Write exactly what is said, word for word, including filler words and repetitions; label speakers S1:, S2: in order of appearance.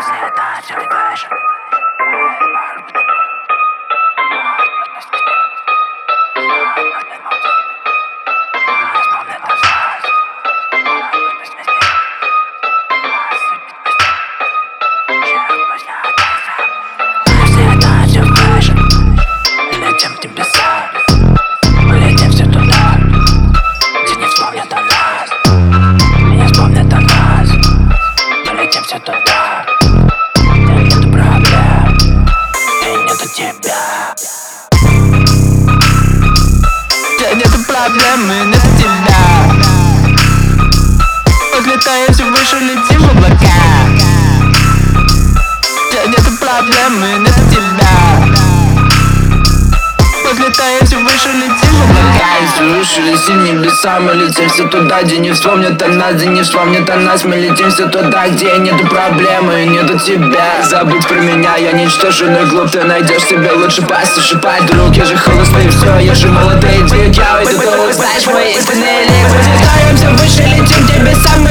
S1: Нету проблемы, нету тебя. Взлетаем все выше, летим в облака. Нету проблемы, нету тебя. Взлетаем все выше, летим в облака.
S2: Все выше летим в небеса, мы летим все туда, где не вспомнят о нас, где не вспомнят о нас. Мы летим все туда, где нету проблемы, нету тебя. Забудь про меня, я ничтожен и глуп. Ты найдешь себе лучше послушай, друг. Я же холостой и все, я же молодой дик. Я уйду, ты знаешь мой истинный лик. Взлетаем все выше, летим в небеса.